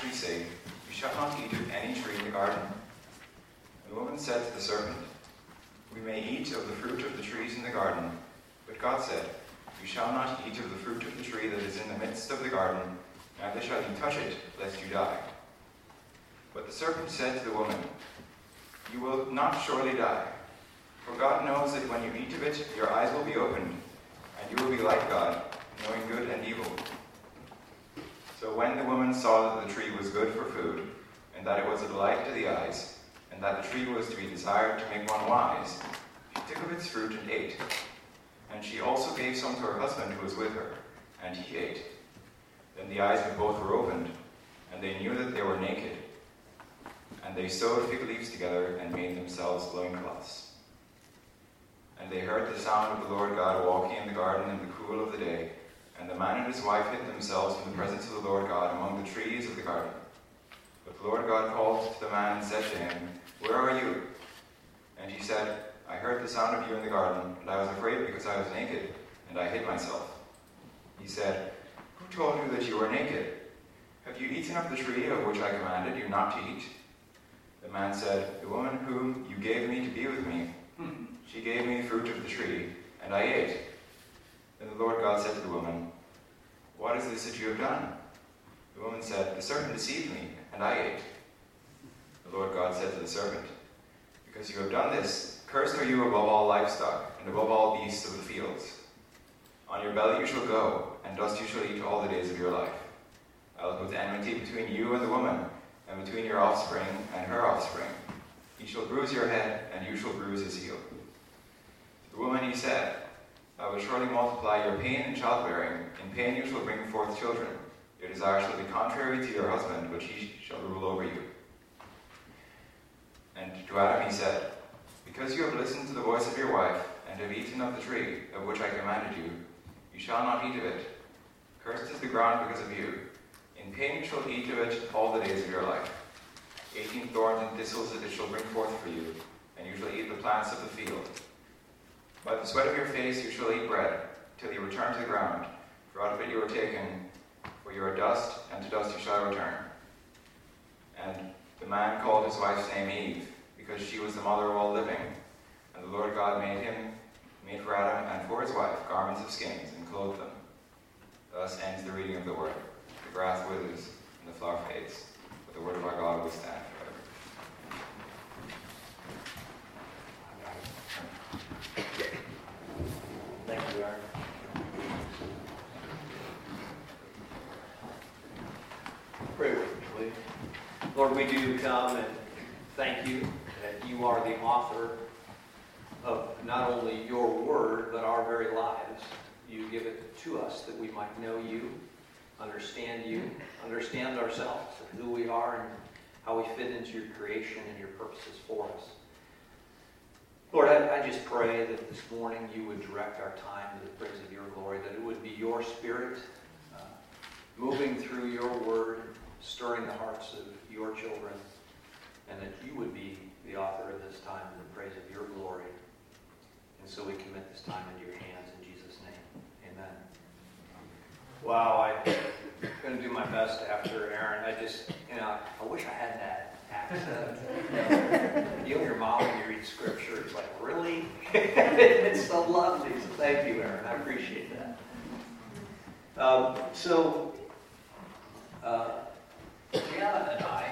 actually say, "You shall not eat of any tree in the garden." And the woman said to the serpent, "We may eat of the fruit of the trees in the garden." But God said, "You shall not eat of the fruit of the tree that is in the midst of the garden, neither shall you touch it, lest you die." But the serpent said to the woman, "You will not surely die, for God knows that when you eat of it, your eyes will be opened, and you will be like God, knowing good and evil." So when the woman saw that the tree was good for food, and that it was a delight to the eyes, and that the tree was to be desired to make one wise, she took of its fruit and ate. And she also gave some to her husband who was with her, and he ate. Then the eyes of both were opened, and they knew that they were naked. And they sewed fig leaves together and made themselves loincloths. And they heard the sound of the Lord God walking in the garden in the cool of the day, and the man and his wife hid themselves from the presence of the Lord God among the trees of the garden. But the Lord God called to the man and said to him, "Where are you?" And he said, "I heard the sound of you in the garden, and I was afraid because I was naked, and I hid myself." He said, "Who told you that you were naked? Have you eaten of the tree of which I commanded you not to eat?" The man said, "The woman whom you gave me to be with me, she gave me fruit of the tree, and I ate." Then the Lord God said to the woman, "What is this that you have done?" The woman said, "The serpent deceived me, and I ate." The Lord God said to the serpent, "Because you have done this, cursed are you above all livestock, and above all beasts of the fields. On your belly you shall go, and dust you shall eat all the days of your life. I will put enmity between you and the woman, and between your offspring and her offspring. He shall bruise your head, and you shall bruise his heel." To the woman he said, "I will surely multiply your pain in childbearing. In pain you shall bring forth children. Your desire shall be contrary to your husband, but he shall rule over you." And to Adam he said, "Because you have listened to the voice of your wife, and have eaten of the tree of which I commanded you, you shall not eat of it. Cursed is the ground because of you. In pain you shall eat of it all the days of your life. 18 thorns and thistles it shall bring forth for you, and you shall eat the plants of the field. By the sweat of your face you shall eat bread, till you return to the ground, for out of it you are taken, for you are dust, and to dust you shall return." And the man called his wife's name Eve, because she was the mother of all living. And the Lord God made for Adam and for his wife garments of skins, and clothed them. Thus ends the reading of the word. The grass withers, and the flower fades, but the word of our God will stand forever. Thank you, Aaron. Pray with me, please. Lord, we do come and thank you that you are the author of not only your word, but our very lives. You give it to us that we might know you, understand ourselves, and who we are, and how we fit into your creation and your purposes for us. Lord, I just pray that this morning you would direct our time to the praise of your glory, that it would be your Spirit moving through your word, stirring the hearts of your children, and that you would be the author of this time in the praise of your glory. And so we commit this time into your hands in Jesus' name. Amen. Wow, I'm going to do my best after Aaron. I wish I had that accent. You and your mom, when you read scripture, it's like, really? It's so lovely. So thank you, Aaron. I appreciate that. Gianna and I,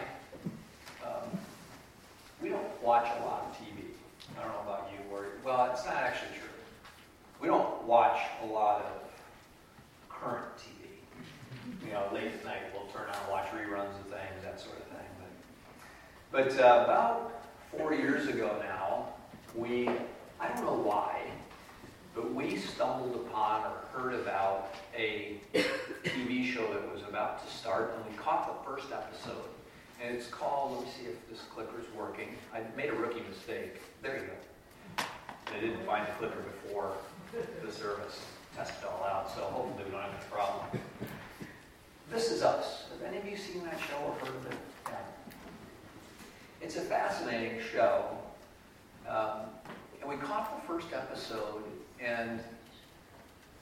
we don't watch a lot of TV. I don't know about you. Well, it's not actually true. We don't watch a lot of current TV. Late at night we'll turn on and watch reruns of things, that sort of thing. But about 4 years ago now, I don't know why, but we stumbled upon or heard about a TV show that was about to start, and we caught the first episode. And it's called, let me see if this clicker's working. I made a rookie mistake. There you go. I didn't find the clicker before the service. Tested it all out, so hopefully we don't have any problem. This Is Us. Have any of you seen that show or heard of it? Yeah. It's a fascinating show. And we caught the first episode, and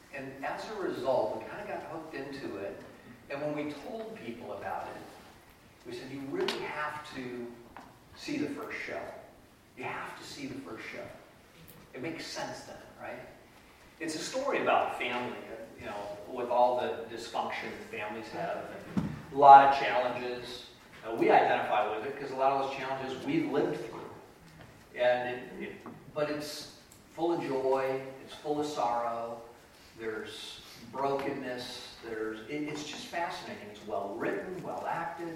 as a result, we kind of got hooked into it. And when we told people about it, we said, you really have to see the first show. You have to see the first show. It makes sense then, right? It's a story about family, with all the dysfunction that families have, and a lot of challenges. We identify with it because a lot of those challenges we've lived through. And but it's full of joy, it's full of sorrow, there's brokenness, it's just fascinating. It's well written, well acted.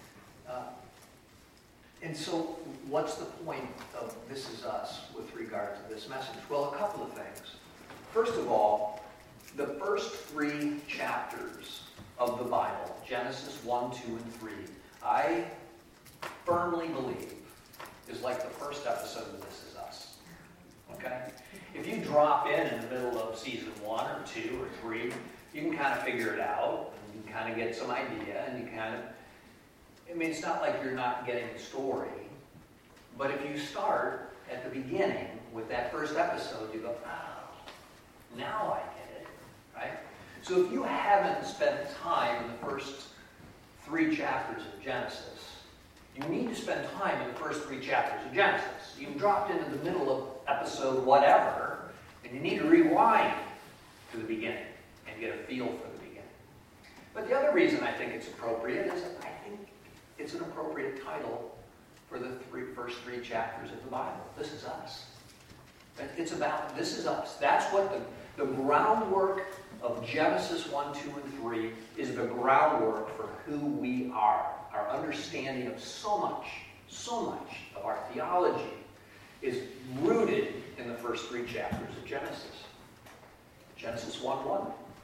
And so what's the point of This Is Us with regard to this message? Well, a couple of things. First of all, the first 3 chapters of the Bible, Genesis 1, 2, and 3, I firmly believe is like the first episode of This Is Us. Okay? If you drop in the middle of season 1 or 2 or 3, you can kind of figure it out, and you can kind of get some idea, and you kind of, it's not like you're not getting the story, but if you start at the beginning with that first episode, you go, oh, now I get it, right? So if you haven't spent time in the first 3 chapters of Genesis, you need to spend time in the first 3 chapters of Genesis. You've dropped into the middle of episode whatever, and you need to rewind to the beginning and get a feel for the beginning. But the other reason I think it's appropriate is I think it's an appropriate title for the first 3 chapters of the Bible. This is us. It's about This Is Us. That's what the groundwork of Genesis 1, 2, and 3 is the groundwork for who we are. Our understanding of so much of our theology is rooted in the first 3 chapters of Genesis. Genesis 1, 1.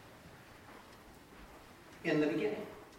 In the beginning.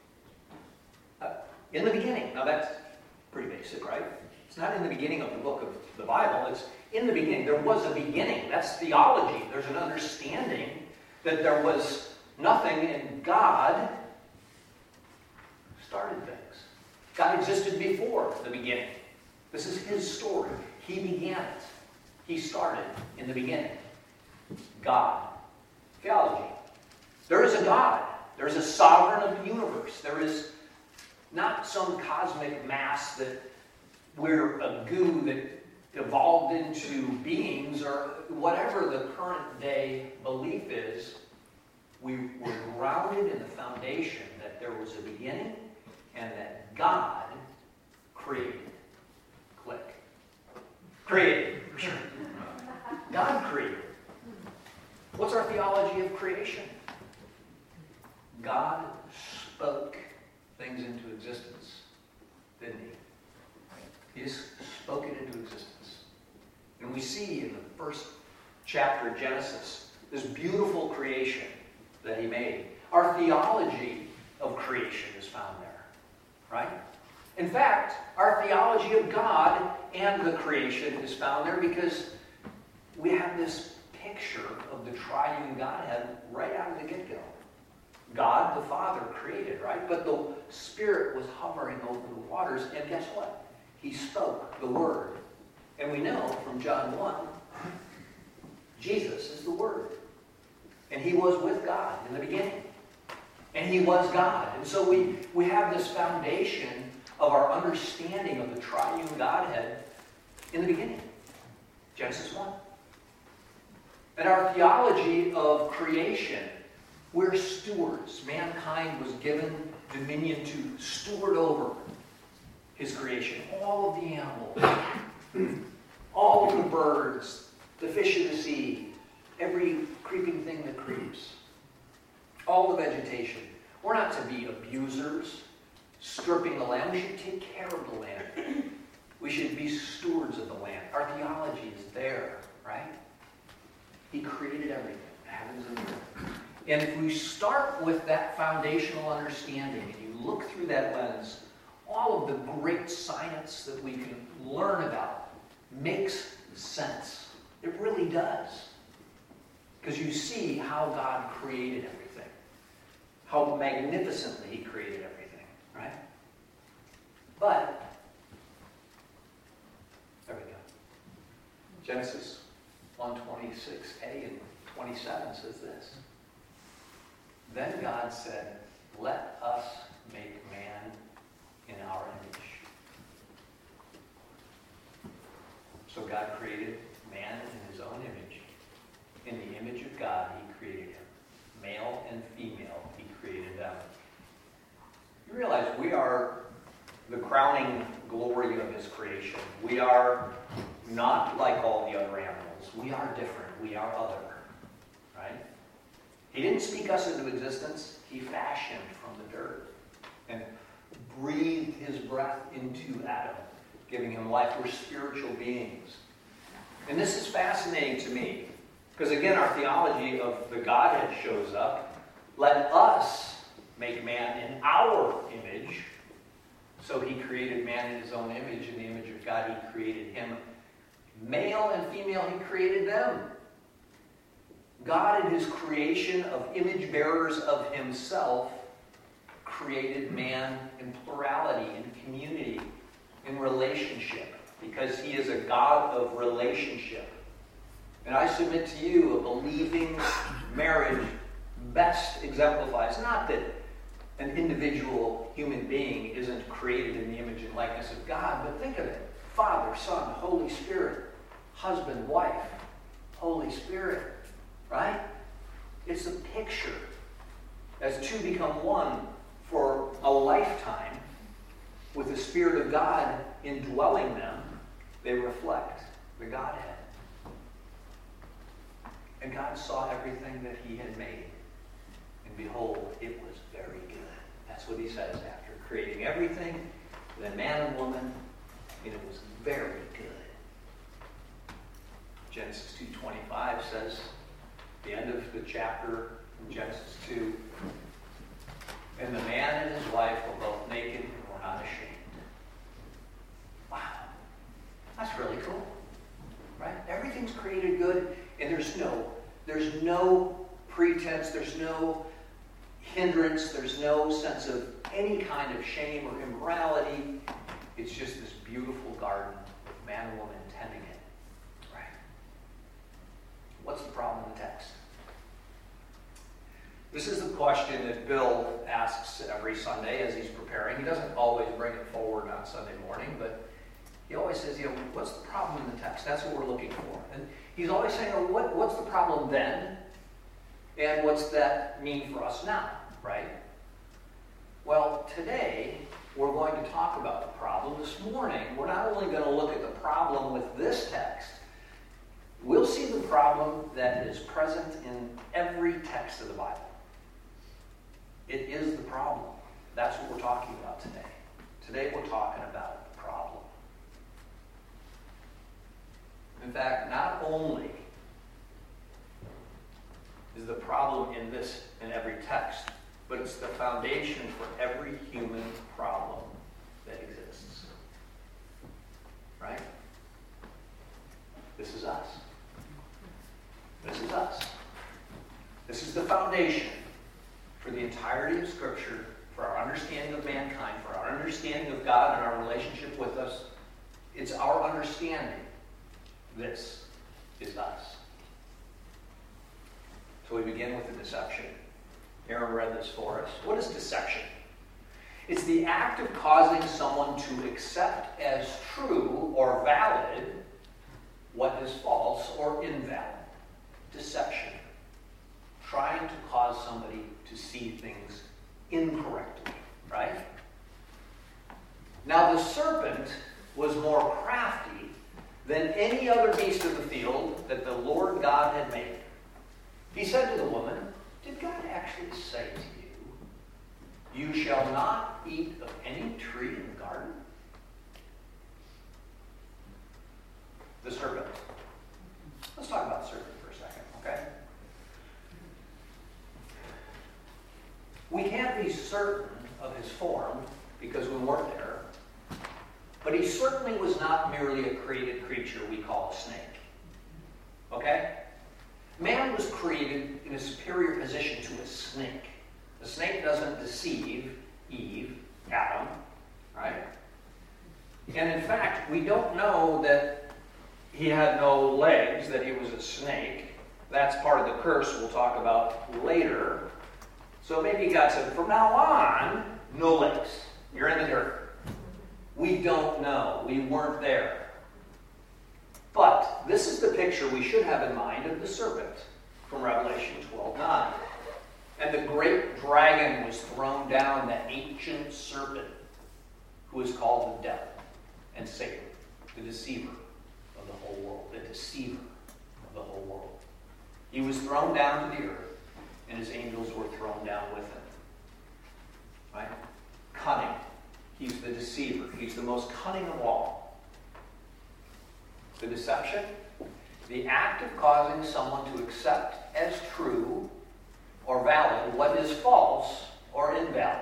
In the beginning. Now that's pretty basic, right? It's not in the beginning of the book of the Bible. It's in the beginning. There was a beginning. That's theology. There's an understanding that there was nothing and God started things. God existed before the beginning. This is his story. He began it. He started in the beginning. God. Theology. There is a God. There is a sovereign of the universe. There is not some cosmic mass that we're a goo that evolved into beings or whatever the current day belief is. We were grounded in the foundation that there was a beginning and that God created. Click. Created. God created. What's our theology of creation? God spoke things into existence, didn't he? He just spoke it into existence. And we see in the first chapter of Genesis this beautiful creation that he made. Our theology of creation is found there, right? In fact, our theology of God and the creation is found there because we have this picture of the triune Godhead right out of the get-go. God, the Father, created, right? But the Spirit was hovering over the waters, and guess what? He spoke the Word. And we know from John 1, Jesus is the Word. And he was with God in the beginning. And he was God. And so we have this foundation of our understanding of the triune Godhead in the beginning. Genesis 1. And our theology of creation, we're stewards. Mankind was given dominion to steward over his creation. All of the animals, all of the birds, the fish of the sea, every creeping thing that creeps, all the vegetation. We're not to be abusers, stripping the land. We should take care of the land. We should be stewards of the land. Our theology is there, right? He created everything, the heavens and the earth. And if we start with that foundational understanding, and you look through that lens, all of the great science that we can learn about makes sense. It really does. Because you see how God created everything. How magnificently he created everything, right? But, there we go. Genesis 1:26a and 27 says this. Then God said, "Let us make man in our God created man in his own image. In the image of God, he created him. Male and female, he created them. You realize we are the crowning glory of his creation. We are not like all the other animals. We are different. We are other. Right? He didn't speak us into existence. He fashioned from the dirt and breathed his breath into Adam, giving him life. We're spiritual beings. And this is fascinating to me, because again, our theology of the Godhead shows up. Let us make man in our image. So he created man in his own image. In the image of God, he created him. Male and female, he created them. God, in his creation of image bearers of himself, created man in plurality, in community, in relationship, because he is a God of relationship. And I submit to you, a believing marriage best exemplifies, not that an individual human being isn't created in the image and likeness of God, but think of it. Father, Son, Holy Spirit, husband, wife, Holy Spirit, right? It's a picture. As two become one for a lifetime, with the Spirit of God indwelling them, they reflect the Godhead. And God saw everything that he had made. And behold, it was very good. That's what he says after creating everything, the man and woman, and it was very good. Genesis 2:25 says, the end of the chapter in Genesis 2, and the man and his wife were both naked and were not ashamed. Wow. That's really cool. Right? Everything's created good, and there's no pretense, there's no hindrance, there's no sense of any kind of shame or immorality. It's just this beautiful garden with man and woman tending it. Right? What's the problem in the text? This is the question that Bill asks every Sunday as he's preparing. He doesn't always bring it forward on Sunday morning, but he always says, what's the problem in the text? That's what we're looking for. And he's always saying, what's the problem then? And what's that mean for us now, right? Well, today, we're going to talk about the problem. This morning, we're not only going to look at the problem with this text, we'll see the problem that is present in every text of the Bible. It is the problem. That's what we're talking about today. Today, we're talking about the problem. In fact, not only is the problem in every text, but it's the foundation for every human problem that exists. Right? This is us. This is us. This is the foundation for the entirety of Scripture, for our understanding of mankind, for our understanding of God and our relationship with us. It's our understanding. This is us. So we begin with the deception. Aaron read this for us. What is deception? It's the act of causing someone to accept as true or valid what is false or invalid. Deception. Trying to cause somebody to see things incorrectly, right? Now the serpent was more crafty than any other beast of the field that the Lord God had made. He said to the woman, did God actually say to you, you shall not eat of any tree in the garden? The serpent. Let's talk about the serpent for a second, okay? We can't be certain of his form because we weren't there, but he certainly was not merely a created creature we call a snake. Okay? Man was created in a superior position to a snake. The snake doesn't deceive Eve, Adam, right? And in fact, we don't know that he had no legs, that he was a snake. That's part of the curse we'll talk about later. So maybe God said, from now on, no legs. You're in the dirt. We don't know. We weren't there. But this is the picture we should have in mind of the serpent from Revelation 12:9. And the great dragon was thrown down, the ancient serpent, who is called the devil and Satan, the deceiver of the whole world, the deceiver of the whole world. He was thrown down to the earth, and his angels were thrown down with him. Right? Cunning. He's the deceiver. He's the most cunning of all. The deception, the act of causing someone to accept as true or valid what is false or invalid.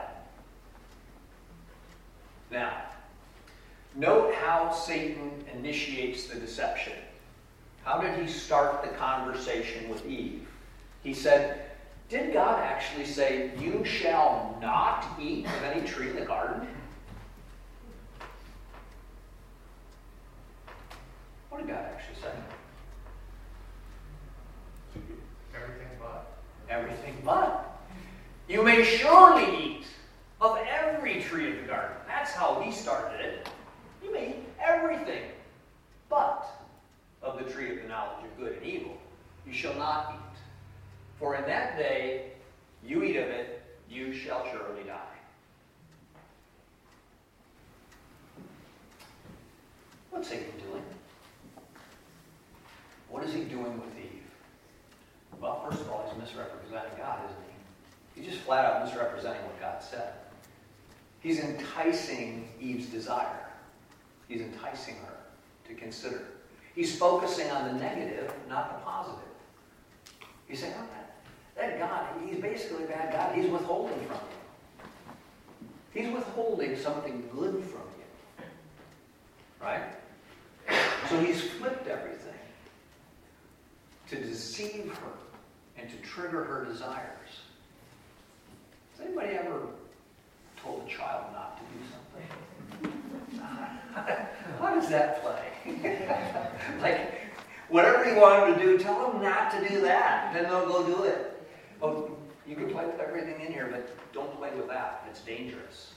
Now, note how Satan initiates the deception. How did he start the conversation with Eve? He said, did God actually say, you shall not eat of any tree in the garden? What did God actually say? Everything but. Everything but. You may surely eat of every tree of the garden. That's how he started it. You may eat everything but of the tree of the knowledge of good and evil. You shall not eat. For in that day you eat of it, you shall surely die. What's Satan doing? What is he doing with Eve? Well, first of all, he's misrepresenting God, isn't he? He's just flat out misrepresenting what God said. He's enticing Eve's desire. He's enticing her to consider. He's focusing on the negative, not the positive. He's saying, oh, that God, he's basically a bad God. He's withholding from you. He's withholding something good from you. Right? So he's flipped everything to deceive her and to trigger her desires. Has anybody ever told a child not to do something? How does that play? Like, whatever you want them to do, tell them not to do that. Then they'll go do it. Oh, you can play with everything in here, but don't play with that. It's dangerous.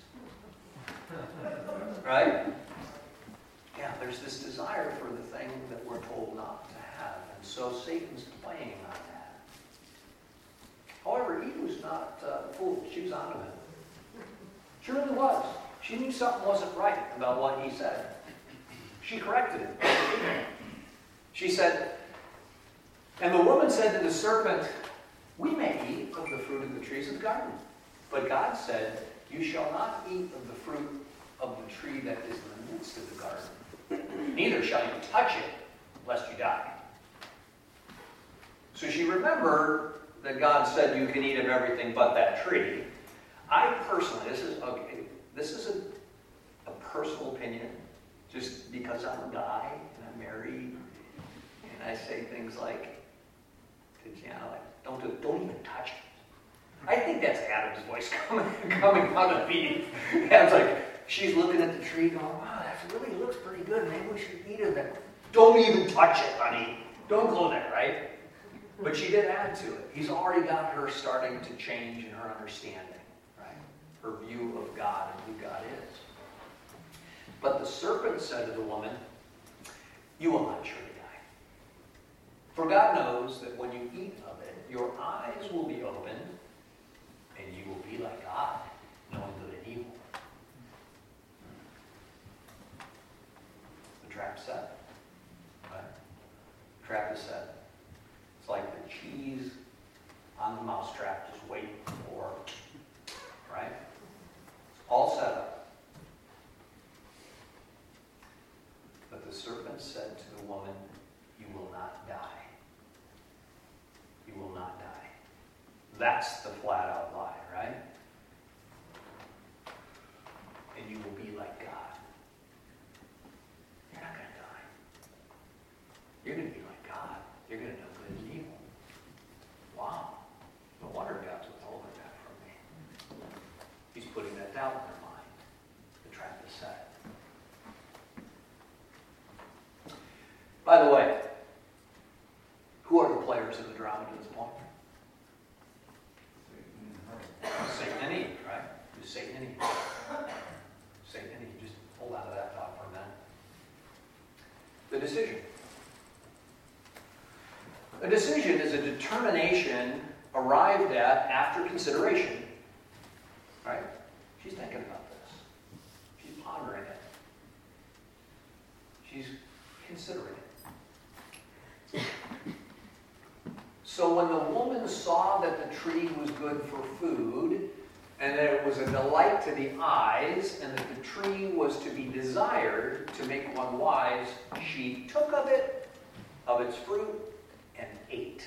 Right? Yeah, there's this desire for the thing that we're told not to have. And so Satan's playing on that. However, Eve was not fooled. She was onto him. She really was. She knew something wasn't right about what he said. She corrected him. She said, and the woman said to the serpent, we may eat of the fruit of the trees of the garden. But God said, you shall not eat of the fruit of the tree that is in the midst of the garden. Neither shall you touch it, lest you die. So she remembered that God said you can eat of everything but that tree. I personally, this is a personal opinion, just because I'm a guy and I'm married, and I say things like, don't even touch it. I think that's Adam's voice coming out of Eve. Adam's like, she's looking at the tree going, wow, that really looks pretty good. Maybe we should eat of it. Don't even touch it, honey. Don't go there, right? But she did add to it. He's already got her starting to change in her understanding, right? Her view of God and who God is. But the serpent said to the woman, you will not surely die. For God knows that when you eat of it, your eyes will be opened, and you will be like God, knowing good and evil. The trap set. Right? The trap is set. It's like the cheese on the mousetrap, just waiting for, right? It's all set up. But the serpent said to the woman, you will not die. You will not die. That's the flat out lie, right? And you will be like God. You're not going to die. You're going to be like God. You're going to know good and evil. Wow. No wonder God's withholding that from me. He's putting that doubt in their mind. The trap is set. By the way, who are the players of the drama to this point? Satan and Eve, right? Who's Satan and Eve? Satan and Eve. Just hold on to that thought for a minute. The decision. A decision is a determination arrived at after consideration. Right? She's thinking about this. She's pondering it. She's considering it. So when the woman saw that the tree was good for food, and that it was a delight to the eyes, and that the tree was to be desired to make one wise, she took of it, of its fruit, and ate.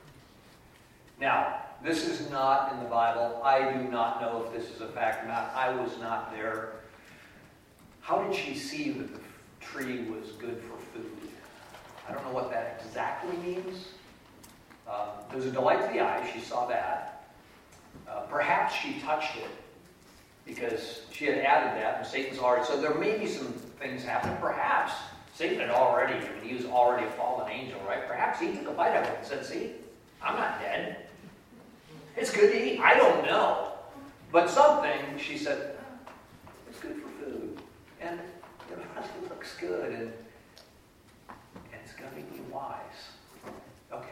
Now, this is not in the Bible. I do not know if this is a fact or not. I was not there. How did she see that the tree was good for food? I don't know what that exactly means. It was a delight to the eye. She saw that. Perhaps she touched it because she had added that, and Satan's already. So there may be some things happening. Perhaps Satan had already, he was already a fallen angel, right? Perhaps he took a bite of it and said, "See, I'm not dead. It's good to eat." I don't know. But something, she said, it's good for food. And it really looks good. And it's going to make me wise. Okay.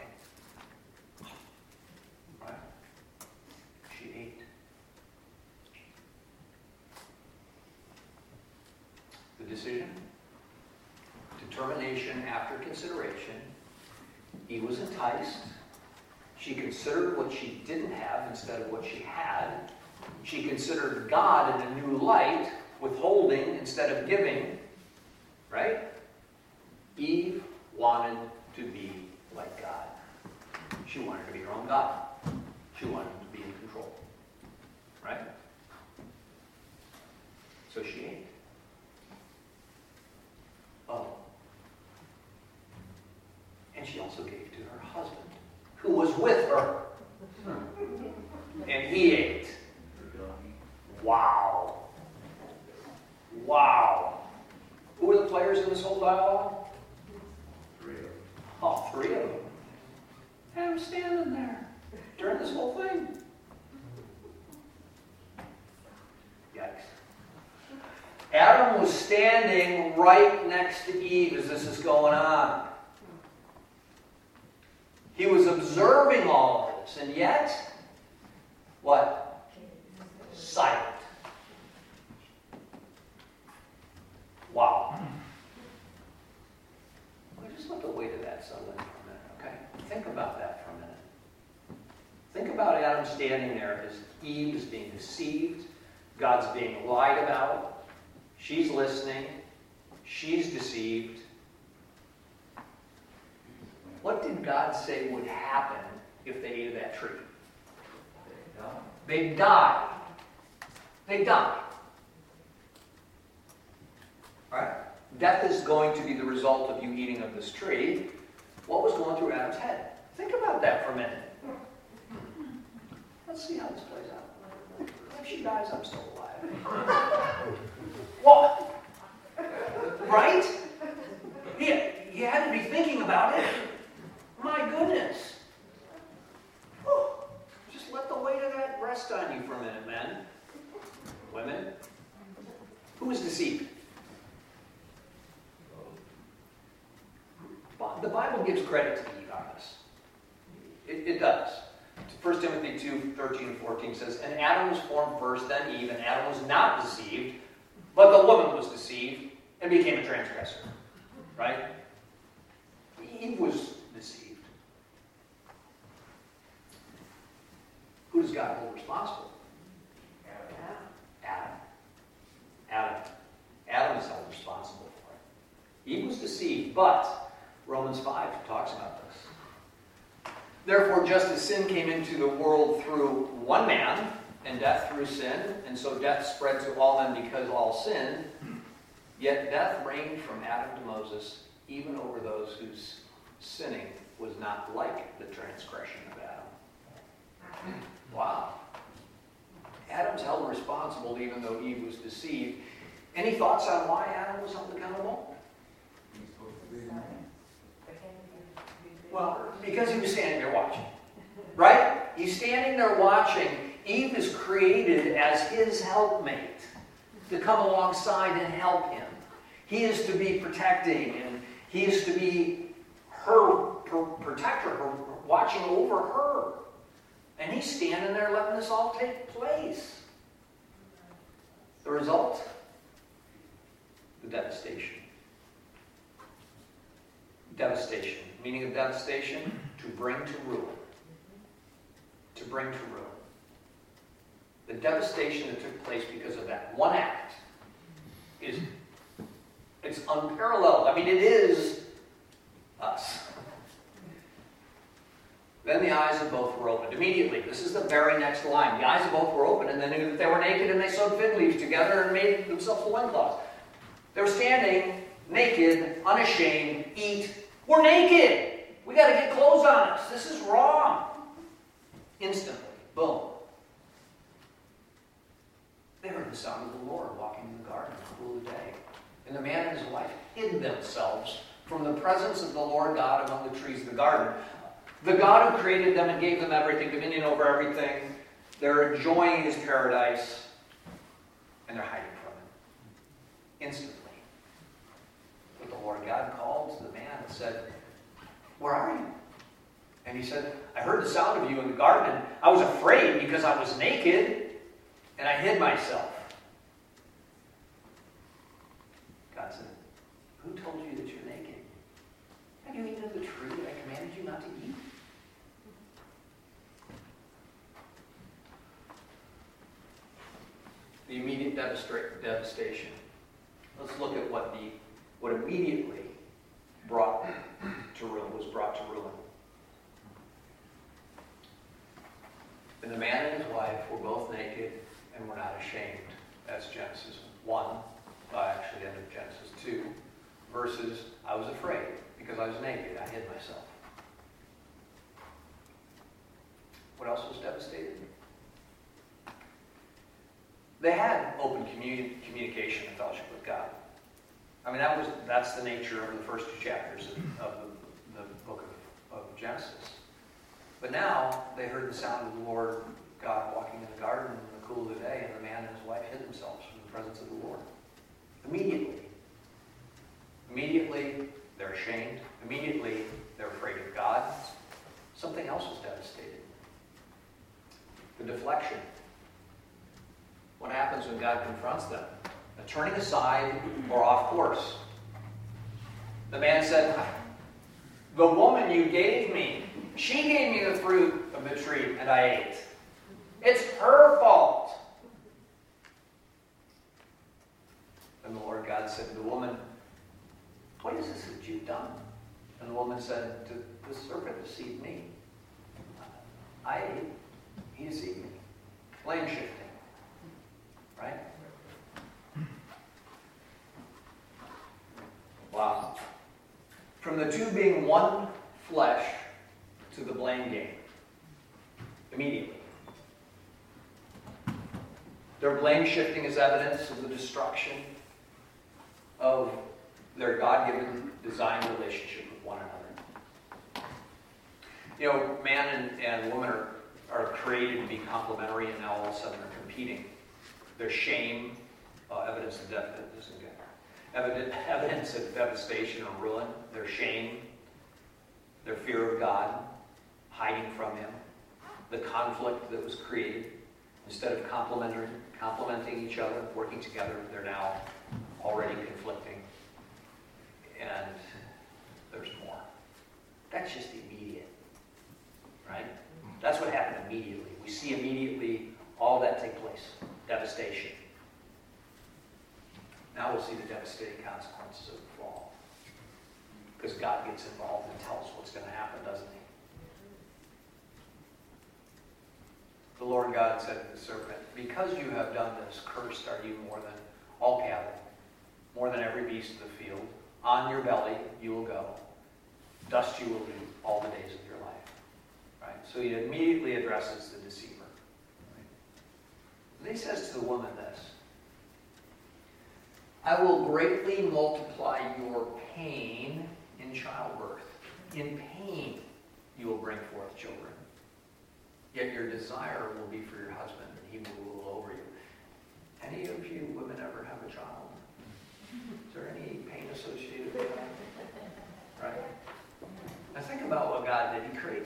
Right? She ate. The decision, determination after consideration. Eve was enticed. She considered what she didn't have instead of what she had. She considered God in a new light, withholding instead of giving. Right? Eve wanted to be like God. She wanted to be her own God. She wanted to be in control. Right? So she ate. Oh. And she also gave to her husband, who was with her. And he ate. Wow. Wow. Who are the players in this whole dialogue? 3 of them. Oh, 3 of them. And I'm standing there during this whole thing. Yikes. Adam was standing right next to Eve as this is going on. He was observing all of this, and yet, what? Silent. Wow. Well, just let the weight of that settle in for a minute, okay? Think about that for a minute. Think about Adam standing there as Eve is being deceived. God's being lied about. She's listening. She's deceived. What did God say would happen if they ate of that tree? They'd die. They'd die. Right? Death is going to be the result of you eating of this tree. What was going through Adam's head? Think about that for a minute. Let's see how this plays out. If she dies, I'm still alive. What? Right? Yeah, you had to be thinking about it. My goodness. Whew. Just let the weight of that rest on you for a minute, men. Women. Who was deceived? The Bible gives credit to Eve on this. It does. 1 Timothy 2:13 and 14 says, "And Adam was formed first, then Eve, and Adam was not deceived, but the woman was deceived and became a transgressor." Right? Eve was deceived. Who does God hold responsible? Adam is held responsible for it. Eve was deceived, but Romans 5 talks about this. Therefore, just as sin came into the world through one man, and death through sin, and so death spread to all men because all sinned, yet death reigned from Adam to Moses, even over those whose sinning was not like the transgression of Adam. Wow. Adam's held responsible even though Eve was deceived. Any thoughts on why Adam was held accountable? Well, because he was standing there watching. Right? He's standing there watching. Eve is created as his helpmate to come alongside and help him. He is to be protecting, and he is to be protector, her watching over her. And he's standing there letting this all take place. The result? The devastation. Devastation. Meaning of devastation? To bring to ruin. To bring to ruin. The devastation that took place because of that one act it's unparalleled. I mean, it is us. Then the eyes of both were opened. Immediately, this is the very next line. The eyes of both were opened, and they knew that they were naked, and they sewed fig leaves together and made themselves loincloths. They were standing naked, unashamed, eat. We're naked! We got to get clothes on us. This is wrong. Instantly. Boom. They heard the sound of the Lord walking in the garden in the cool of the day. And the man and his wife hid themselves from the presence of the Lord God among the trees of the garden. The God who created them and gave them everything, dominion over everything, they're enjoying his paradise, and they're hiding from him. Instantly. But the Lord God called to the man and said, "Where are you?" And he said, "I heard the sound of you in the garden. I was afraid because I was naked, and I hid myself." God said, "Who told you that you're naked? Have you eaten of the tree that I commanded you not to eat?" The immediate devastation. Let's look at what immediately was brought to ruin. And the man and his wife were both naked and were not ashamed. That's Genesis 1, actually the end of Genesis 2, versus I was afraid because I was naked. I hid myself. What else was devastated? They had open communication and fellowship with God. I mean, that's the nature of the first two chapters of the book of Genesis. But now they heard the sound of the Lord God walking in the garden in the cool of the day, and the man and his wife hid themselves from the presence of the Lord. Immediately, they're ashamed. Immediately, they're afraid of God. Something else was devastated. The deflection. What happens when God confronts them? A turning aside or off course. The man said, "The woman you gave me, she gave me the fruit of the tree and I ate. It's her fault." And the Lord God said to the woman, "What is this that you've done?" And the woman said, "The serpent deceived me. I ate. He deceived me." Blame shifting. Right? Wow. From the two being one flesh to the blame game. Immediately. Their blame shifting is evidence of the destruction of their God-given design relationship with one another. You know, man and woman are created to be complementary, and now all of a sudden they're competing. Their shame, evidence of evidence of devastation or ruin. Their shame, their fear of God, hiding from Him, the conflict that was created. Instead of complementing each other, working together, they're now already conflicting. And there's more. That's just immediate, right? That's what happened immediately. We see immediately all that take place. Devastation. Now we'll see the devastating consequences of the fall. Because God gets involved and tells what's going to happen, doesn't He? The Lord God said to the serpent, "Because you have done this, cursed are you more than all cattle, more than every beast of the field. On your belly you will go. Dust you will eat all the days of your life." Right? So He immediately addresses the deceiver. Right? And He says to the woman this, "I will greatly multiply your pain in childbirth. In pain you will bring forth children. Yet your desire will be for your husband, and he will rule over you." Any of you women ever have a child? Is there any pain associated with that? Right?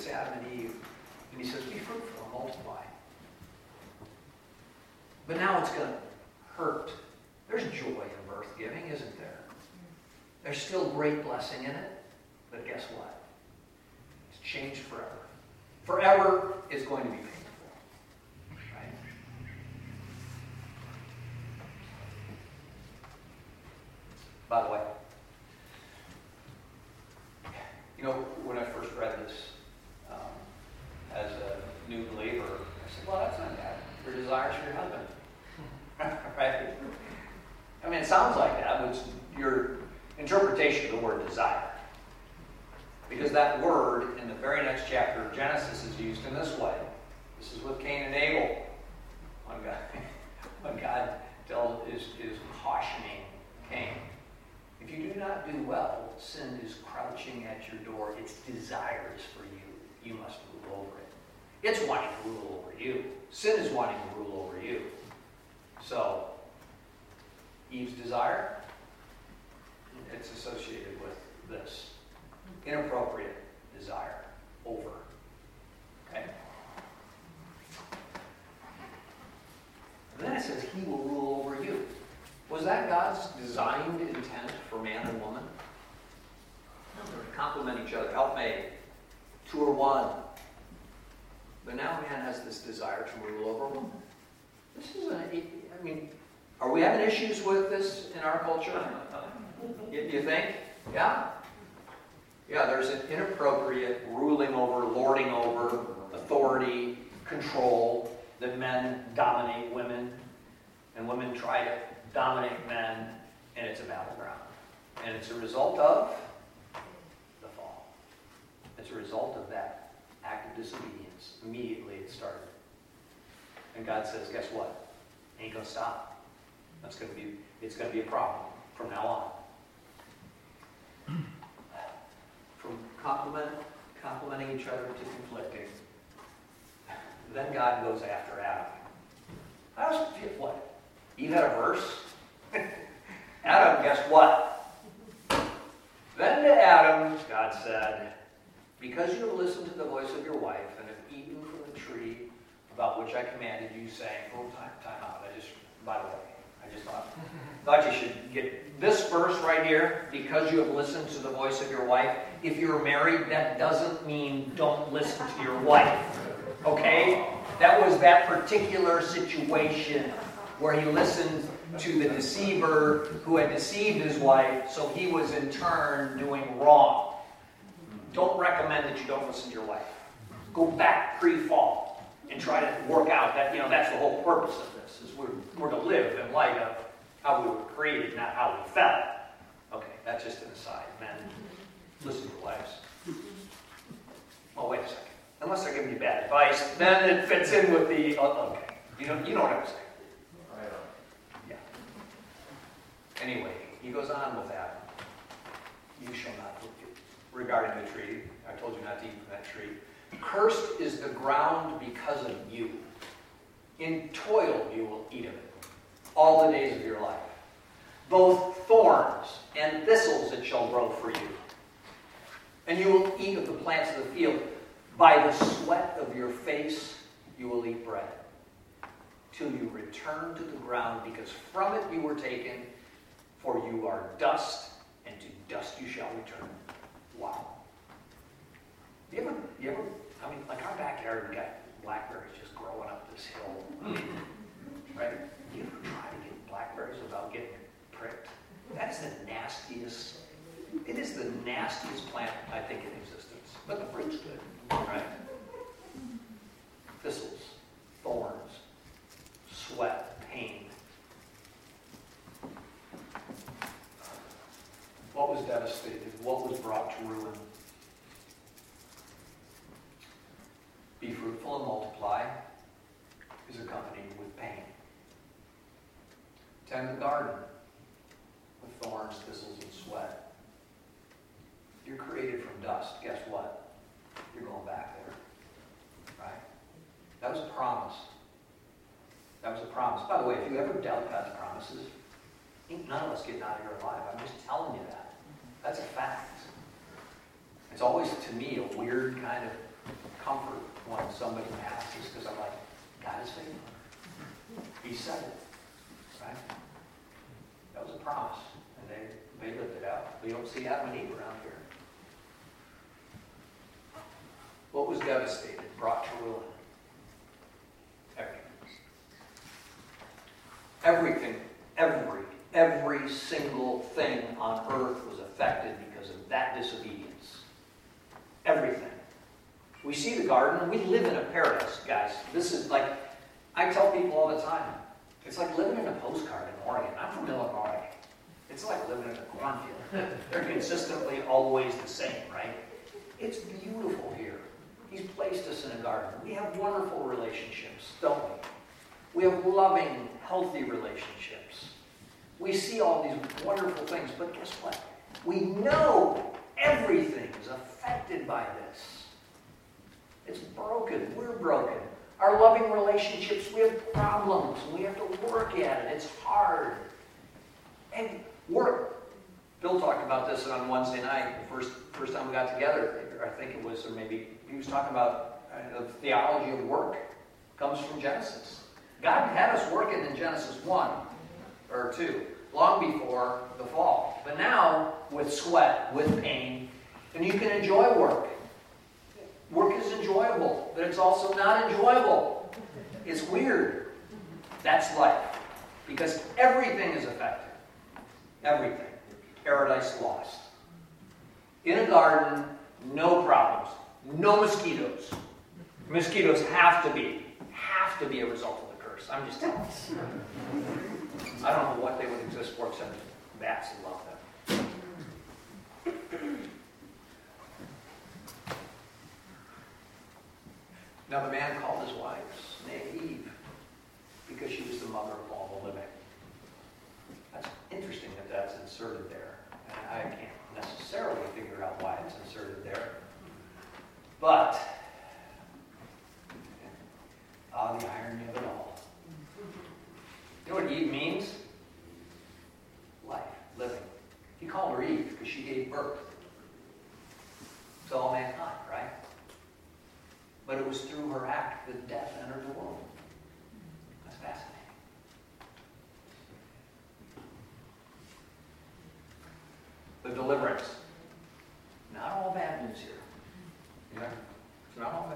it's Adam and Eve. And he says, be fruitful and multiply. But now it's going to hurt. There's joy in birth giving, isn't there? There's still great blessing in it. But guess what? It's changed forever. Forever is going to be painful. Right? By the way, when I first read this as a new believer, I said, well, that's not bad. Your desires for your husband. Right? I mean, it sounds like that, but it's your interpretation of the word desire. Because that word in the very next chapter of Genesis is used in this way. This is with Cain and Abel. When God is cautioning Cain. If you do not do well, sin is crouching at your door. Its desires for you. You must rule over it. It's wanting to rule over you. Sin is wanting to rule over you. So, Eve's desire, it's associated with this. Inappropriate desire. Over. Okay? And then it says, he will rule over you. Was that God's designed intent for man and woman? No, they're to complement each other. Helpmate. Two are one. But now man has this desire to rule over woman. This is are we having issues with this in our culture? You think? Yeah? Yeah, there's an inappropriate ruling over, lording over, authority, control, that men dominate women, and women try to dominate men, and it's a battleground. And it's a result of the fall. It's a result of that act of disobedience. Immediately it started. And God says, guess what? Ain't going to stop. It's going to be a problem from now on. From complementing each other to conflicting. Then God goes after Adam. What? Eve had a verse? Adam, guess what? Then to Adam, God said, because you have listened to the voice of your wife and have eaten from the tree about which I commanded you, saying, time out. By the way, I just thought you should get this verse right here, because you have listened to the voice of your wife. If you're married, that doesn't mean don't listen to your wife. Okay? That was that particular situation where he listened to the deceiver who had deceived his wife, so he was in turn doing wrong. Don't recommend that you don't listen to your wife. Go back pre-fall and try to work out that, that's the whole purpose of this, is we're to live in light of how we were created, not how we fell. Okay, that's just an aside. Men, listen to wives. Oh, wait a second. Unless they're giving you bad advice, then it fits in with the, okay. You know what I'm saying. Yeah. Anyway, he goes on with that. You shall not eat. Regarding the tree, I told you not to eat from that tree. Cursed is the ground because of you. In toil you will eat of it all the days of your life. Both thorns and thistles it shall grow for you. And you will eat of the plants of the field. By the sweat of your face you will eat bread, till you return to the ground, because from it you were taken, for you are dust, and to dust you shall return. Wow. You ever, like our backyard, we got blackberries just growing up this hill. Right? You ever try to get blackberries without getting pricked? That is the nastiest, it is the nastiest plant, I think, in existence. But the fruit's good, right? Thistles, thorns, sweat, pain. What was devastated? What was brought to ruin? Be fruitful and multiply is accompanied with pain. Tend the garden with thorns, thistles, and sweat. You're created from dust. Guess what? You're going back there. Right? That was a promise. That was a promise. By the way, if you ever doubt God's promises, ain't none of us getting out of here alive. I'm just telling you that. That's a fact. It's always, to me, a weird kind of comfort when somebody passes, because I'm like, God is faithful. He said it, right? That was a promise, and they lived it out. We don't see Adam and Eve around here. What was devastated, brought to ruin? Everything. Every single thing on earth was affected because of that disobedience. Everything. We see the garden. We live in a paradise, guys. This is like, I tell people all the time, it's like living in a postcard in Oregon. I'm from Illinois. It's like living in a cornfield. They're consistently always the same, right? It's beautiful here. He's placed us in a garden. We have wonderful relationships, don't we? We have loving, healthy relationships. We see all these wonderful things, but guess what? We know everything is affected by this. It's broken. We're broken. Our loving relationships, we have problems, and we have to work at it. It's hard. And work. Bill talked about this on Wednesday night, the first time we got together. I think it was, or maybe he was talking about the theology of work. It comes from Genesis. God had us working in Genesis 1 or 2, long before the fall. But now, with sweat, with pain, and you can enjoy work. Work is enjoyable, but it's also not enjoyable. It's weird. That's life. Because everything is affected. Everything. Paradise lost. In a garden, no problems. No mosquitoes. Mosquitoes have to be a result of the curse. I'm just telling you. I don't know what they would exist for except bats and love them. Now the man called his wife's name Eve because she was the mother of all the living. That's interesting that that's inserted there. And I can't necessarily figure out why it's inserted there. But, the irony of it all. You know what Eve means? Life, living. He called her Eve because she gave birth to all mankind, right? But it was through her act that death entered the world. That's fascinating. The deliverance. Not all bad news here. Yeah, it's not all bad.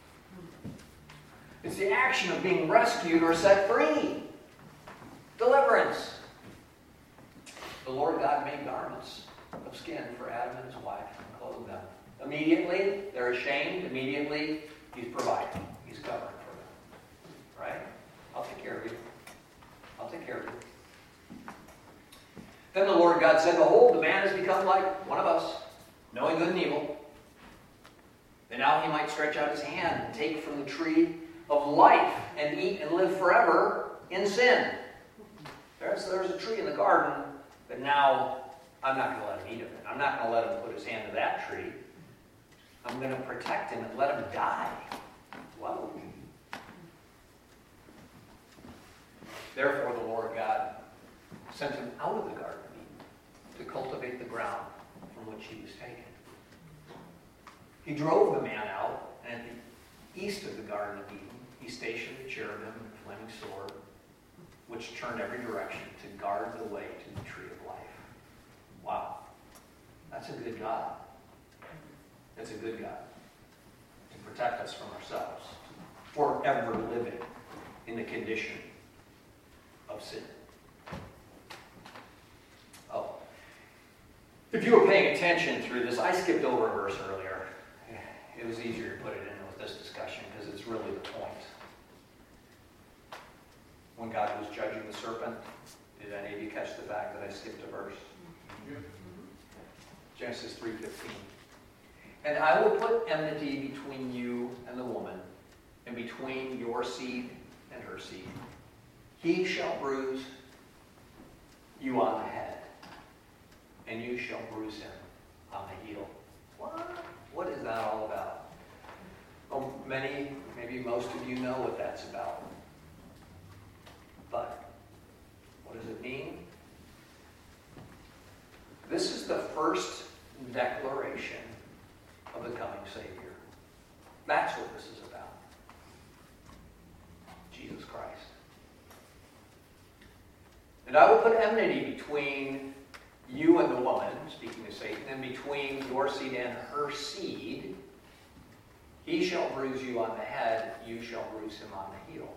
It's the action of being rescued or set free. Deliverance. The Lord God made garments of skin for Adam and his wife and clothed them. Immediately, they're ashamed. Immediately, He's providing. He's covering for them. Right? I'll take care of you. I'll take care of you. Then the Lord God said, Behold, the man has become like one of us, knowing good and evil. And now he might stretch out his hand and take from the tree of life and eat and live forever in sin. There's a tree in the garden, but now I'm not going to let him eat of it. I'm not going to let him put his hand to that tree. I'm going to protect him and let him die. Whoa. Therefore, the Lord God sent him out of the Garden of Eden to cultivate the ground from which he was taken. He drove the man out, and at the east of the Garden of Eden, he stationed a cherubim and a flaming sword, which turned every direction to guard the way to the tree of life. Wow. That's a good God. That's a good God. To protect us from ourselves. Forever living in the condition of sin. Oh. If you were paying attention through this, I skipped over a verse earlier. It was easier to put it in with this discussion because it's really the point. When God was judging the serpent, did any of you catch the fact that I skipped a verse? Yeah. Genesis 3:15. And I will put enmity between you and the woman, and between your seed and her seed. He shall bruise you on the head, and you shall bruise him on the heel. What? What is that all about? Well, maybe most of you know what that's about. But what does it mean? This is the first declaration of the coming Savior. That's what this is about. Jesus Christ. And I will put enmity between you and the woman, speaking of Satan, and between your seed and her seed. He shall bruise you on the head, you shall bruise him on the heel.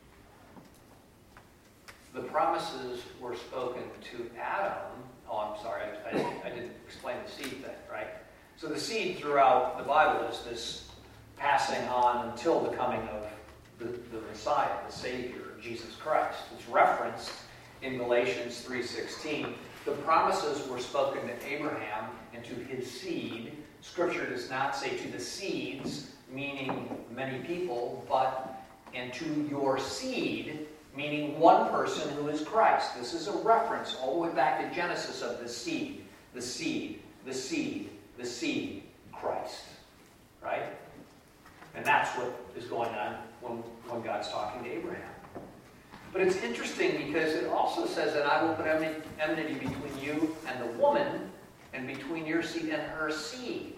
The promises were spoken to Adam. Oh, I'm sorry, I didn't explain the seed thing, right? So the seed throughout the Bible is this passing on until the coming of the Messiah, the Savior, Jesus Christ. It's referenced in Galatians 3:16. The promises were spoken to Abraham and to his seed. Scripture does not say to the seeds, meaning many people, but and to your seed, meaning one person who is Christ. This is a reference all the way back to Genesis of the seed, the seed, the seed, the seed, Christ. Right? And that's what is going on when God's talking to Abraham. But it's interesting because it also says that I will put enmity between you and the woman, and between your seed and her seed.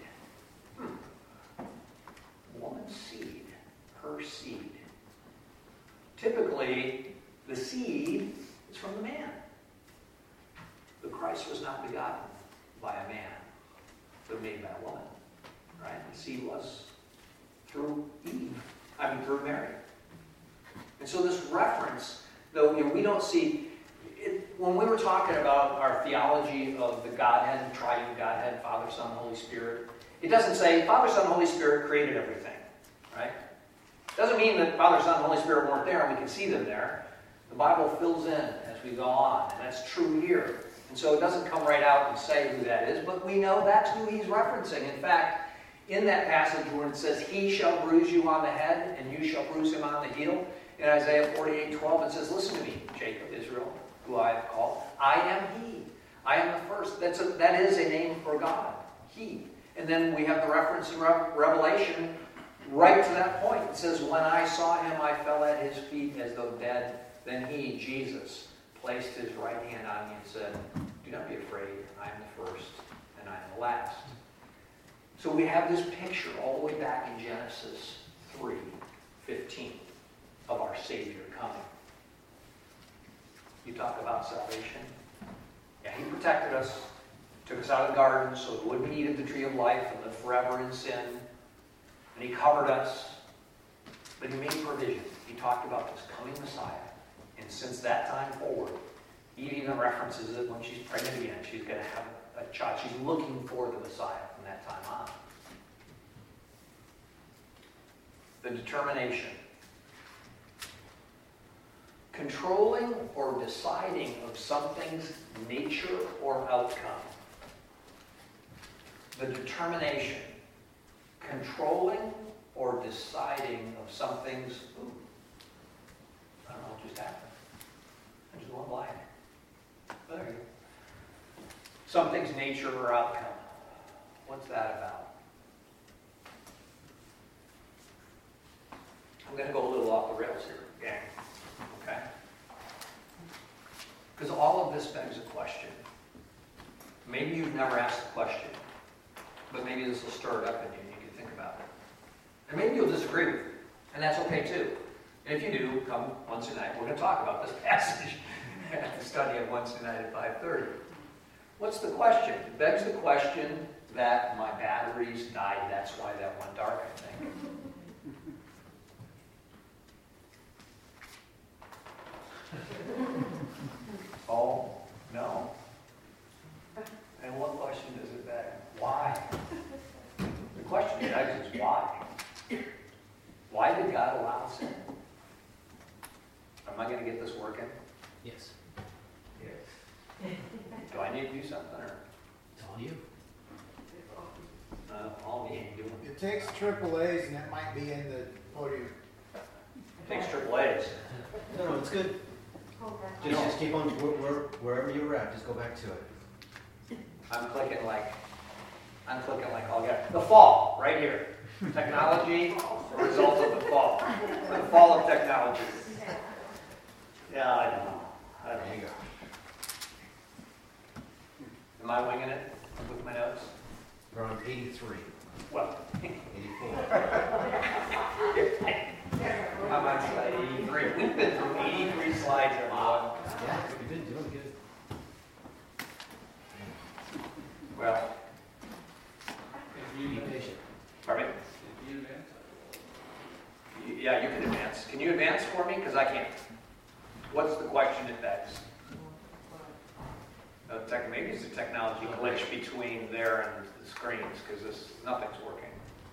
Woman's seed, her seed. Typically, the seed is from the man. But Christ was not begotten by a man, but made by a woman. Right? The seed was through through Mary. And so this reference, though we don't see, when we were talking about our theology of the Godhead, the triune Godhead, Father, Son, Holy Spirit, it doesn't say Father, Son, Holy Spirit created everything, right? It doesn't mean that Father, Son, and Holy Spirit weren't there and we can see them there. The Bible fills in as we go on, and that's true here. And so it doesn't come right out and say who that is, but we know that's who he's referencing. In fact, in that passage where it says, he shall bruise you on the head, and you shall bruise him on the heel, in Isaiah 48:12, it says, listen to me, Jacob, Israel, who I have called. I am he. I am the first. That is a name for God. He. And then we have the reference in Revelation right to that point. It says, when I saw him, I fell at his feet as though dead. Then he, Jesus, placed his right hand on me and said, do not be afraid. I am the first and I am the last. So we have this picture all the way back in Genesis 3:15 of our Savior coming. You talk about salvation. Yeah, he protected us, took us out of the garden so we wouldn't eat of the tree of life and live forever in sin. And he covered us. But he made provision. He talked about this coming Messiah. And since that time forward, he even references it when she's pregnant again. She's going to have a child. She's looking for the Messiah from that time on. The determination. Controlling or deciding of something's nature or outcome. The determination. Controlling or deciding of something's, I don't know what just happened. I just went blind. There you go. Something's nature or outcome. What's that about? I'm going to go a little off the rails here, gang. Okay? Because all of this begs a question. Maybe you've never asked the question, but maybe this will stir it up in you and you can think about it. And maybe you'll disagree with it, and that's okay too. And if you do, come Wednesday night. We're going to talk about this passage at the study of Wednesday night at 5:30. What's the question? It begs the question that my batteries died. That's why that went dark, I think. Oh, no. And what question does it beg? Why? The question it begs is why? Why did God allow sin? Am I going to get this working? Yes. Yes. Do I need to do something? Or? It's all you. All me ain't doing it. It takes AAAs, and that might be in the podium. It takes AAAs. No, it's good. Just keep on wherever you were at. Just go back to it. I'm clicking like I'll get it. The fall, right here. Technology, the result of the fall. The fall of technology. Yeah, I know. There you go. Am I winging it with my notes? Around 83, Well, 84. how about slide 83? We've been through 83 slides, everyone. Yeah, you've been doing good. Well, Be patient. pardon me? Yeah, you can advance. Can you advance for me? Because I can't. What's the question it begs? Maybe it's a technology glitch between there and the screens because nothing's working.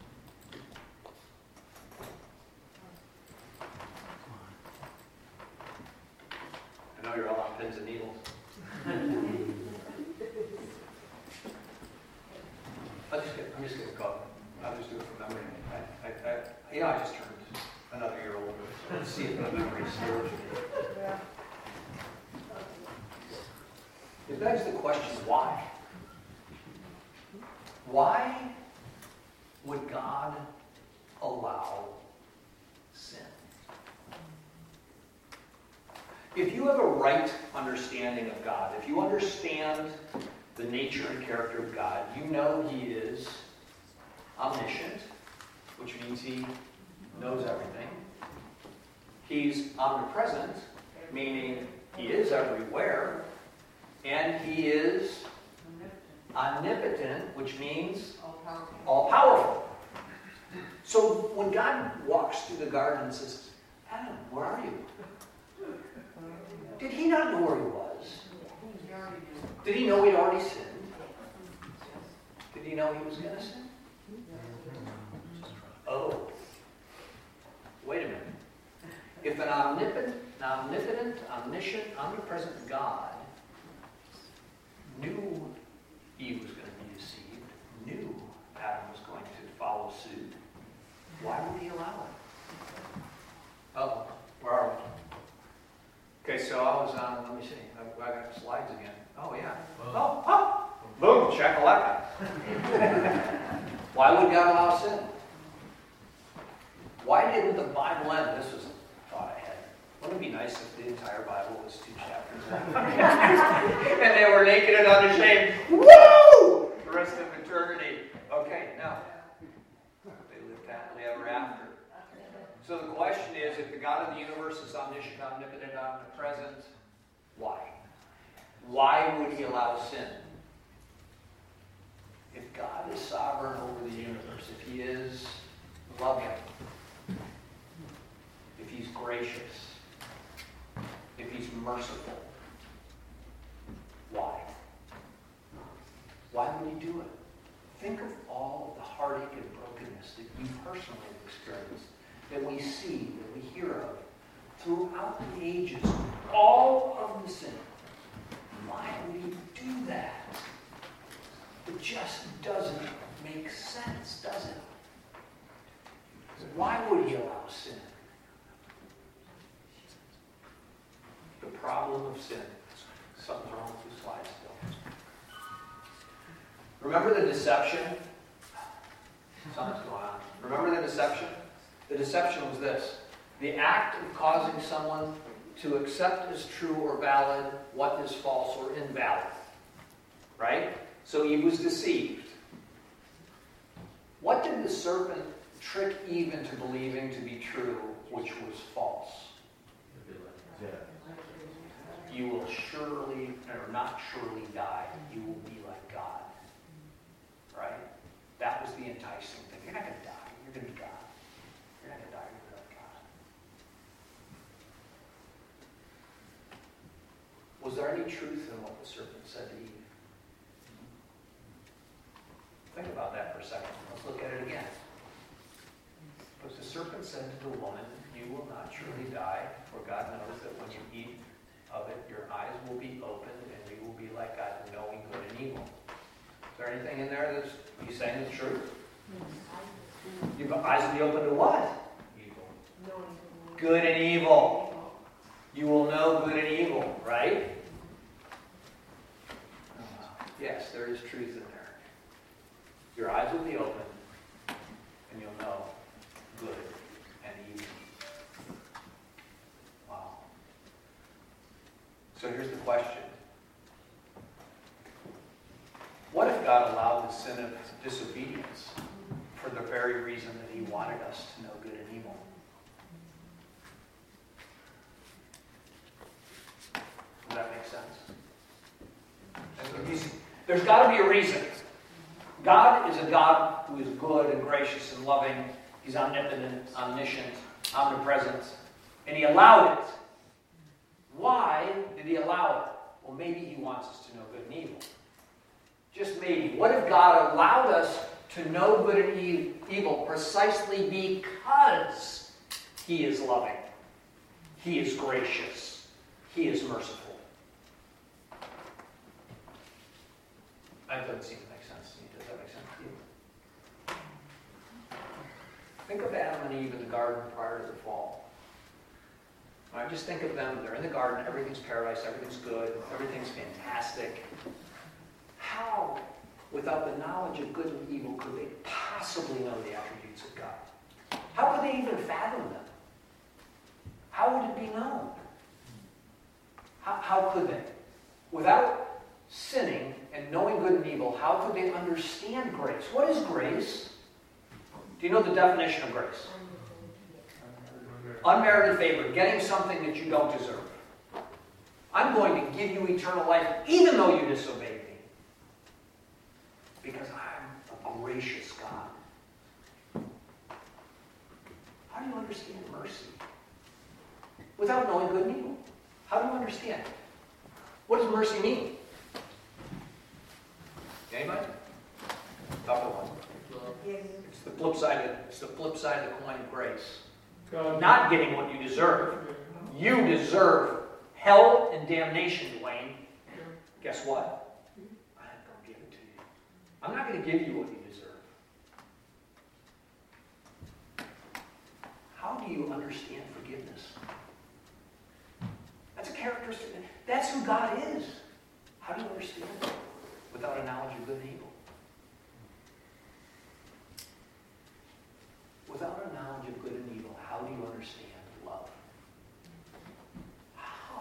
I know you're all on pins and needles. I'm just going to go. I'll just do it from memory. I just turned another year older. So let's see if my memory's still. It begs the question, why? Why would God allow sin? If you have a right understanding of God, if you understand the nature and character of God, you know He is omniscient, which means He knows everything. He's omnipresent, meaning He is everywhere. And He is omnipotent, which means all-powerful. So when God walks through the garden and says, Adam, where are you? Did He not know where He was? Did He know He'd already sinned? Did He know He was going to sin? Oh. Wait a minute. If an omnipotent, omniscient, omnipresent God knew Eve was going to be deceived, knew Adam was going to follow suit, why would He allow it? Oh, where are we? Okay, so I was on, let me see, I got slides again. Oh, yeah. Oh, boom, shakalaka. Why would God allow sin? Why didn't the Bible end? This was a thought I had. Wouldn't it be nice if the entire Bible was 2 chapters long? And they were naked and unashamed. Woo! The rest of eternity. Okay, now, they lived happily ever after. So the question is, if the God of the universe is omniscient, omnipotent, omnipresent, why? Why would He allow sin? If God is sovereign over the universe, if He is loving, if He's gracious, if He's merciful, why? Why would He do it? Think of all of the heartache and brokenness that you personally have experienced, that we see, that we hear of, throughout the ages, all of the sin. Why would He do that? It just doesn't make sense, does it? Why would He allow sin? The problem of sin. Something's wrong with the slides still. Remember the deception? Something's going on. Remember the deception? The deception was this. The act of causing someone to accept as true or valid what is false or invalid. Right? So Eve was deceived. What did the serpent trick Eve into believing to be true, which was false? You will surely, or not surely die. You will be like God. Right? That was the enticing thing. You're not going to die. You're going to be God. You're not going to die. You're going to be like God. Was there any truth in what the serpent said to Eve? Think about that for a second. Let's look at it again. Because the serpent said to the woman, you will not surely die, for God knows that when you eat of it, your eyes will be opened, and you will be like God, knowing good and evil. Is there anything in there that's He's saying the truth? Your eyes will be open to what? Evil. Good and evil. You will know good and evil, right? Yes, there is truth in there. Your eyes will be open, and you'll know good and evil. Wow. So here's the question. What if God allowed the sin of disobedience for the very reason that he wanted us to know good and evil. Does that make sense? There's got to be a reason. God is a God who is good and gracious and loving. He's omnipotent, omniscient, omnipresent. And he allowed it. Why did he allow it? Well, maybe he wants us to know good and evil. Just maybe. What if God allowed us to know good and evil precisely because he is loving, he is gracious, he is merciful? That doesn't seem to make sense to me. Does that make sense to you? Think of Adam and Eve in the garden prior to the fall. I just think of them, they're in the garden, everything's paradise, everything's good, everything's fantastic. How, without the knowledge of good and evil, could they possibly know the attributes of God? How could they even fathom them? How would it be known? How could they? Without sinning and knowing good and evil, how could they understand grace? What is grace? Do you know the definition of grace? Unmerited favor, getting something that you don't deserve. I'm going to give you eternal life even though you disobeyed me. Because I'm a gracious God. How do you understand mercy? Without knowing good and evil. How do you understand? What does mercy mean? Anybody? Tougher one. It's the flip side of the coin of grace. Not getting what you deserve. You deserve hell and damnation, Dwayne. Guess what? I'm going to give it to you. I'm not going to give you what you deserve. How do you understand forgiveness? That's a characteristic. That's who God is. How do you understand it without a knowledge of good and evil? Without a knowledge of good and evil, how do you understand love? How?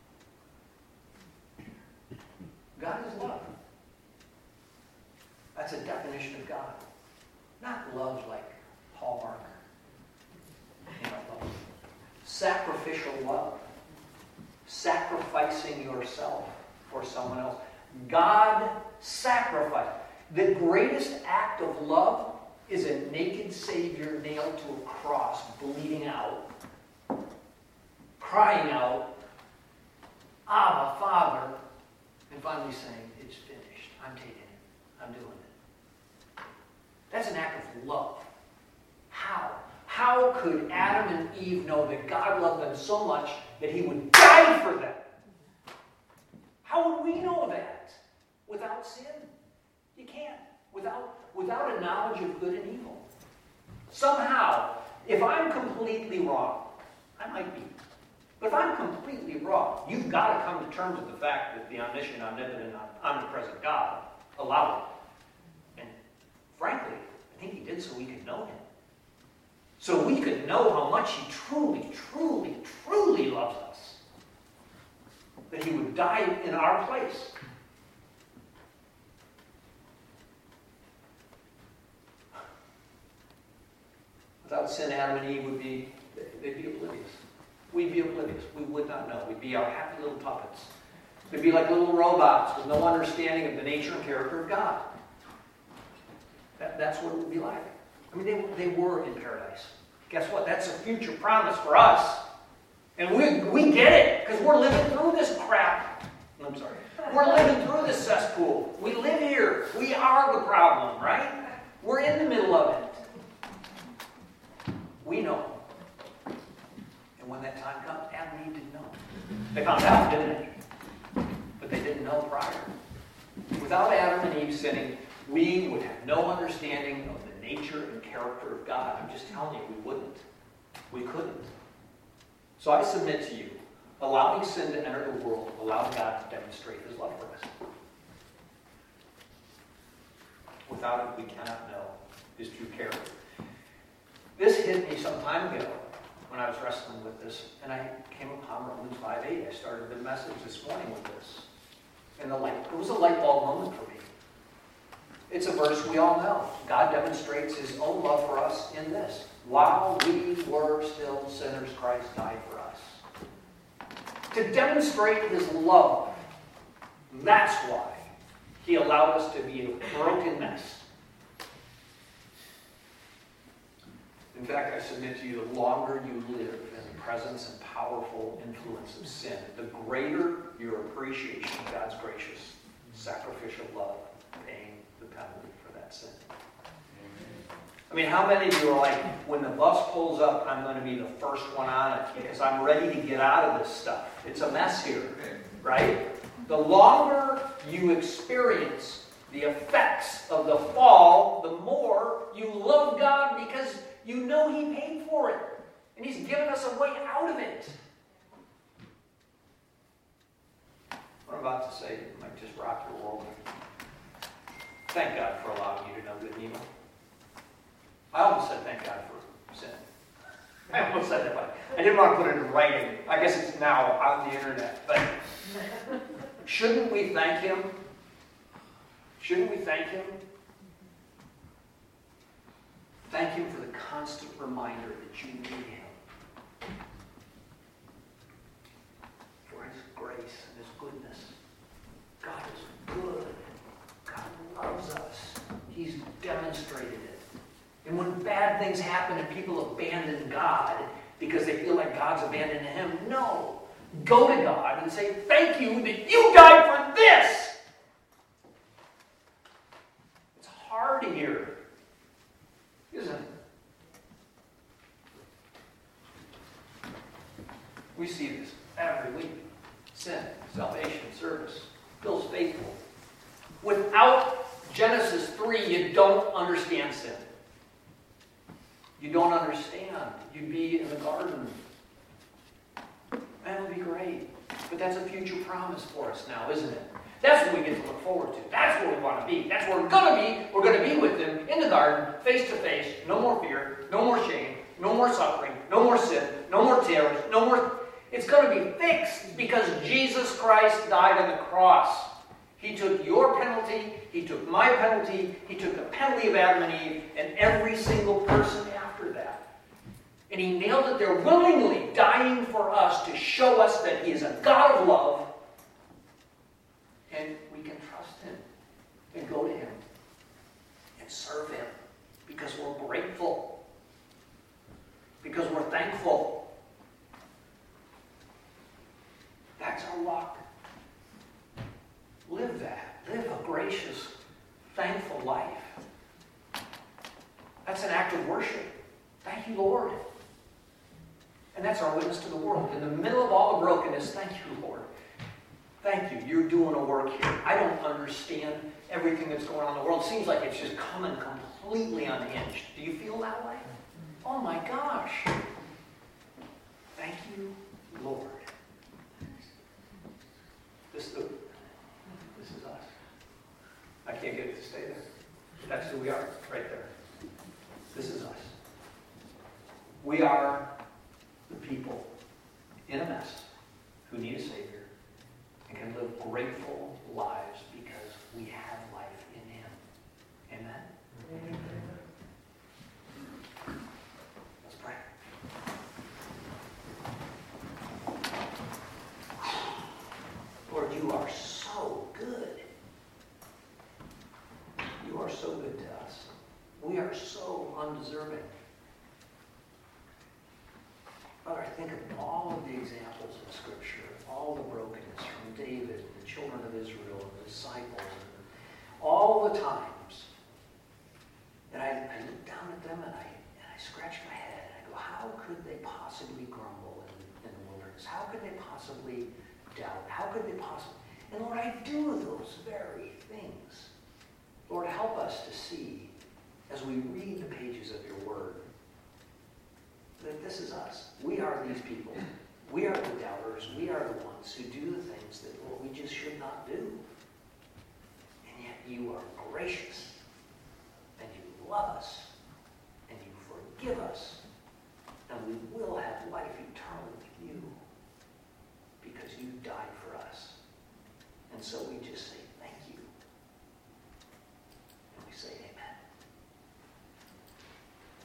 God is love. That's a definition of God. Not love like Hallmark. Love. Sacrificial love. Sacrificing yourself for someone else. God sacrificed. The greatest act of love is a naked Savior nailed to a cross, bleeding out, crying out, Abba, Father, and finally saying, it's finished. I'm taking it. I'm doing it. That's an act of love. How? How could Adam and Eve know that God loved them so much that he would die for them? How would we know that? Without sin? You can't. Without a knowledge of good and evil. Somehow, if I'm completely wrong, I might be, but if I'm completely wrong, you've got to come to terms with the fact that the omniscient, omnipotent, omnipresent God allowed it. And frankly, I think he did so we could know him. So we could know how much he truly, truly, truly loves us. That he would die in our place. Without sin, Adam and Eve they'd be oblivious. We'd be oblivious. We would not know. We'd be our happy little puppets. We'd be like little robots with no understanding of the nature and character of God. That's what it would be like. I mean, they were in paradise. Guess what? That's a future promise for us. And we get it, because we're living through this crap. I'm sorry. We're living through this cesspool. We live here. We are the problem, right? We're in the middle of it. We know. And when that time comes, Adam and Eve didn't know. They found out, didn't they? But they didn't know prior. Without Adam and Eve sinning, we would have no understanding of the nature and character of God. I'm just telling you, we wouldn't. We couldn't. So I submit to you, allowing sin to enter the world allowed God to demonstrate his love for us. Without it, we cannot know his true character. This hit me some time ago when I was wrestling with this, and I came upon Romans 5:8. I started the message this morning with this. And it was a light bulb moment for me. It's a verse we all know. God demonstrates his own love for us in this. While we were still sinners, Christ died for us. To demonstrate his love, that's why he allowed us to be a broken mess. In fact, I submit to you, the longer you live in the presence and powerful influence of sin, the greater your appreciation of God's gracious, sacrificial love, paying the penalty for that sin. I mean, how many of you are like, when the bus pulls up, I'm going to be the first one on it because I'm ready to get out of this stuff. It's a mess here, right? The longer you experience the effects of the fall, the more you love God because you know he paid for it. And he's given us a way out of it. What I'm about to say might just rock your world. Thank God for allowing you to know good and evil. I almost said thank God for sin. I almost said that, but I didn't want to put it in writing. I guess it's now out on the internet. But shouldn't we thank him? Shouldn't we thank him? Thank him for the constant reminder that you need him. For his grace and his goodness. God is good. God loves us. He's demonstrated it. And when bad things happen and people abandon God because they feel like God's abandoning him, no. Go to God and say, thank you that you died for this. It's hard to hear, isn't it? We see this every week. Sin, salvation, service. Bill's faithful. Without Genesis 3, you don't understand sin. You don't understand. You'd be in the garden. That would be great. But that's a future promise for us now, isn't it? That's what we get to look forward to. That's where we want to be. That's where we're going to be. We're going to be with him in the garden, face to face. No more fear. No more shame. No more suffering. No more sin. No more terrors. No more... It's going to be fixed because Jesus Christ died on the cross. He took your penalty. He took my penalty. He took the penalty of Adam and Eve and every single person after that. And he nailed it there willingly, dying for us to show us that he is a God of love. And we can trust him and go to him and serve him because we're grateful. Because we're thankful. That's our walk. Live that. Live a gracious, thankful life. That's an act of worship. Thank you, Lord. And that's our witness to the world. In the middle of all the brokenness, thank you, Lord. Thank you. You're doing a work here. I don't understand everything that's going on in the world. It seems like it's just coming completely unhinged. Do you feel that way? Oh my gosh. Thank you, Lord. This is us. I can't get it to stay there. That's who we are, right there. This is us. We are the people in a mess who need a Savior and can live grateful lives because we have life in him. Amen? Amen. Let's pray. Lord, you are so good. You are so good to us. We are so undeserving. Father, I think of all of the examples in Scripture, all the brokenness from David, the children of Israel, and the disciples, and all the times. And I look down at them and I scratch my head and I go, how could they possibly grumble in the wilderness? How could they possibly doubt? How could they possibly... And Lord, I do those very things. Lord, help us to see, as we read the pages of your word, that this is us. We are these people. We are the doubters. We are the ones who do the things that, Lord, we just should not do. And yet you are gracious. And you love us. And you forgive us. And we will have life eternal with you. Because you died for us. And so we